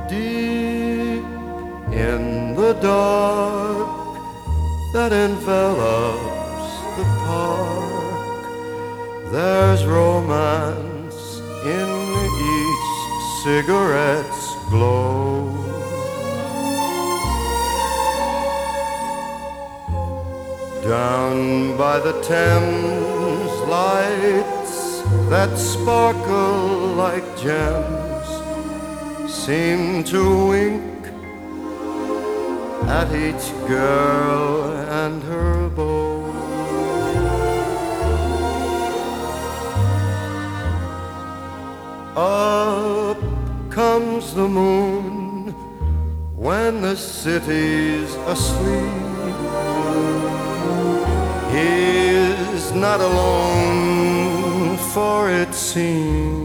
Deep in the dark that envelops the park, there's romance in each cigarette's glow. Down by the Thames, lights that sparkle like gems seem to wink at each girl and her beau. Up comes the moon when the city's asleep. He is not alone, for it seems